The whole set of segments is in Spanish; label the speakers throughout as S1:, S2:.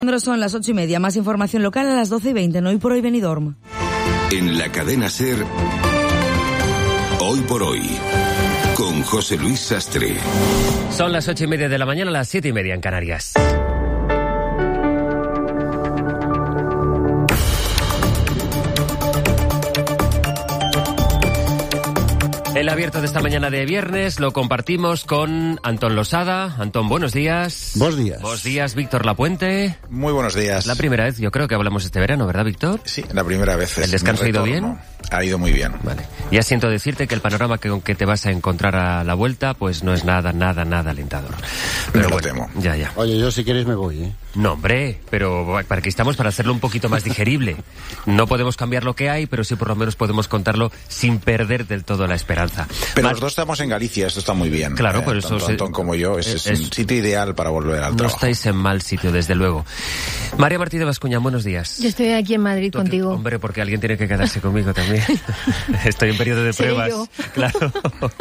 S1: Son las 8:30. Más información local a las 12:20. En Hoy por Hoy Benidorm.
S2: En la cadena SER, Hoy por Hoy, con José Luis Sastre.
S3: Son las 8:30 de la mañana, las 7:30 en Canarias. El abierto de esta mañana de viernes lo compartimos con Antón Losada. Antón, buenos días.
S4: Buenos días.
S3: Buenos días, Víctor Lapuente.
S5: Muy buenos días.
S3: La primera vez, yo creo que hablamos este verano, ¿verdad, Víctor?
S5: Sí, la primera vez.
S3: ¿El descanso ha ido bien?
S5: Ha ido muy bien.
S3: Vale. Ya siento decirte que el panorama con que te vas a encontrar a la vuelta, pues no es nada alentador. Pero
S5: me lo
S3: bueno,
S5: temo.
S3: Ya.
S4: Oye, yo si queréis me voy, ¿eh?
S3: No, hombre, pero para que estamos para hacerlo un poquito más digerible. No podemos cambiar lo que hay, pero sí por lo menos podemos contarlo sin perder del todo la esperanza.
S5: Pero los dos estamos en Galicia, esto está muy bien.
S3: Claro, por eso...
S5: Tanto Antón como yo, es un sitio ideal para volver al trabajo.
S3: No estáis en mal sitio, desde luego. María Martí de Bascuña, buenos días.
S6: Yo estoy aquí en Madrid contigo.
S3: Hombre, porque alguien tiene que quedarse conmigo también. Estoy en periodo de pruebas.
S6: Yo.
S3: Claro.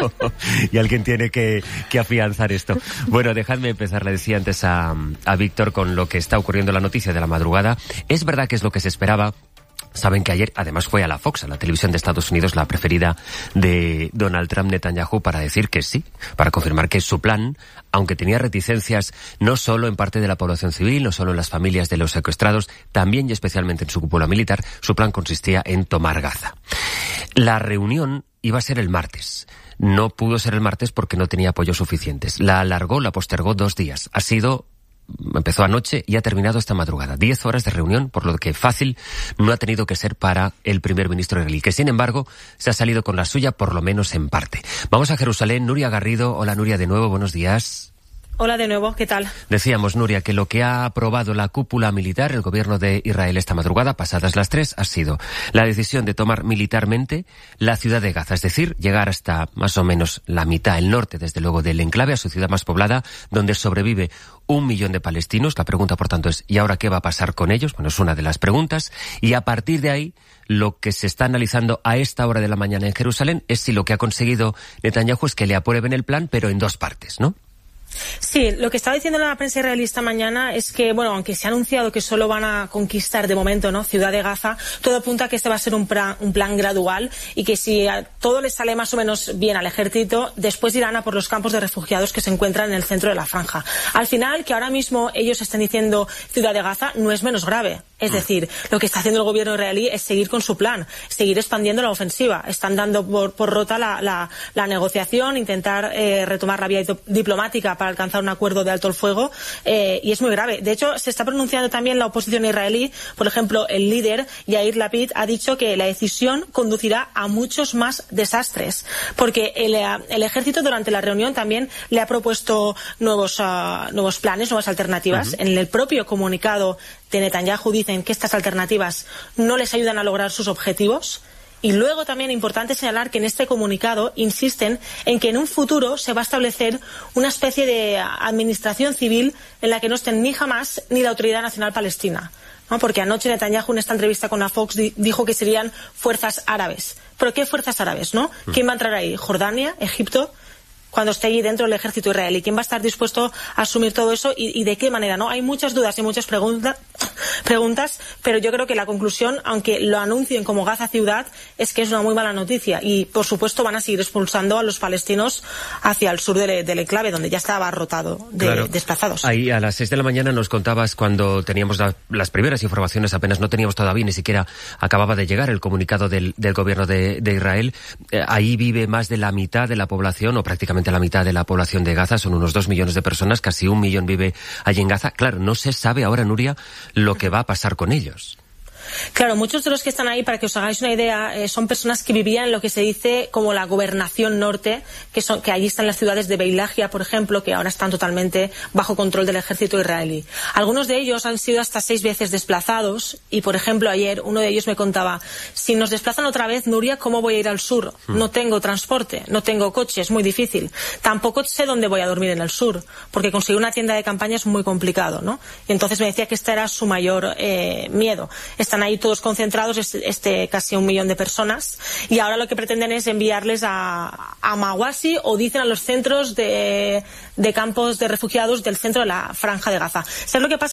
S3: Y alguien tiene que afianzar esto. Bueno, dejadme empezar, le decía antes a Víctor, con lo que está ocurriendo en la noticia de la madrugada. Es verdad que es lo que se esperaba. Saben que ayer, además, fue a la Fox, a la televisión de Estados Unidos, la preferida de Donald Trump, Netanyahu, para decir que sí, para confirmar que su plan, aunque tenía reticencias no solo en parte de la población civil, no solo en las familias de los secuestrados, también y especialmente en su cúpula militar, su plan consistía en tomar Gaza. La reunión iba a ser el martes. No pudo ser el martes porque no tenía apoyos suficientes. La alargó, la postergó 2 días. Empezó anoche y ha terminado esta madrugada. 10 horas de reunión, por lo que fácil no ha tenido que ser para el primer ministro israelí, que sin embargo se ha salido con la suya, por lo menos en parte. Vamos a Jerusalén. Nuria Garrido. Hola, Nuria, de nuevo, buenos días.
S7: Hola de nuevo, ¿qué tal?
S3: Decíamos, Nuria, que lo que ha aprobado la cúpula militar, el gobierno de Israel esta madrugada, pasadas las 3, ha sido la decisión de tomar militarmente la ciudad de Gaza, es decir, llegar hasta más o menos la mitad, el norte, desde luego, del enclave, a su ciudad más poblada, donde sobrevive 1 millón de palestinos. La pregunta, por tanto, es, ¿y ahora qué va a pasar con ellos? Bueno, es una de las preguntas. Y a partir de ahí, lo que se está analizando a esta hora de la mañana en Jerusalén es si lo que ha conseguido Netanyahu es que le aprueben el plan, pero en 2 partes, ¿no?
S7: Sí, lo que estaba diciendo la prensa israelí esta mañana es que, bueno, aunque se ha anunciado que solo van a conquistar de momento, ¿no?, Ciudad de Gaza, todo apunta a que este va a ser un plan gradual y que si a todo le sale más o menos bien al ejército, después irán a por los campos de refugiados que se encuentran en el centro de la franja. Al final, que ahora mismo ellos estén diciendo Ciudad de Gaza no es menos grave. Es decir, lo que está haciendo el gobierno israelí es seguir con su plan, seguir expandiendo la ofensiva. Están dando por rota la negociación, intentar retomar la vía diplomática para alcanzar un acuerdo de alto el fuego, y es muy grave. De hecho, se está pronunciando también la oposición israelí. Por ejemplo, el líder, Yair Lapid, ha dicho que la decisión conducirá a muchos más desastres, porque el ejército durante la reunión también le ha propuesto nuevos planes, nuevas alternativas. En el propio comunicado de Netanyahu dicen que estas alternativas no les ayudan a lograr sus objetivos. Y luego también es importante señalar que en este comunicado insisten en que en un futuro se va a establecer una especie de administración civil en la que no estén ni Hamás ni la Autoridad Nacional Palestina, ¿no? Porque anoche Netanyahu en esta entrevista con la Fox dijo que serían fuerzas árabes. ¿Pero qué fuerzas árabes, no? ¿Quién va a entrar ahí? ¿Jordania? ¿Egipto? Cuando esté allí dentro del ejército israelí, ¿quién va a estar dispuesto a asumir todo eso y de qué manera, no? Hay muchas dudas y muchas preguntas, pero yo creo que la conclusión, aunque lo anuncien como Gaza ciudad, es que es una muy mala noticia y, por supuesto, van a seguir expulsando a los palestinos hacia el sur del enclave, donde ya estaba abarrotado de desplazados.
S3: Ahí a las 6 de la mañana nos contabas, cuando teníamos las primeras informaciones, apenas no teníamos todavía, ni siquiera acababa de llegar el comunicado del gobierno de Israel. Ahí vive más de la mitad de la población, o prácticamente la mitad de la población de Gaza, son unos 2 millones de personas, casi 1 millón vive allí en Gaza. Claro, no se sabe ahora, Nuria, lo que va a pasar con ellos.
S7: Claro, muchos de los que están ahí, para que os hagáis una idea, son personas que vivían en lo que se dice como la gobernación norte, que allí están las ciudades de Beilagia, por ejemplo, que ahora están totalmente bajo control del ejército israelí. Algunos de ellos han sido hasta 6 veces desplazados y, por ejemplo, ayer uno de ellos me contaba, si nos desplazan otra vez, Nuria, ¿cómo voy a ir al sur? No tengo transporte, no tengo coche, es muy difícil. Tampoco sé dónde voy a dormir en el sur, porque conseguir una tienda de campaña es muy complicado, ¿no? Y entonces me decía que este era su mayor miedo. Están ahí todos concentrados, casi 1 millón de personas, y ahora lo que pretenden es enviarles a Mawasi, o dicen a los centros de campos de refugiados del centro de la franja de Gaza. ¿Sabes lo que pasa?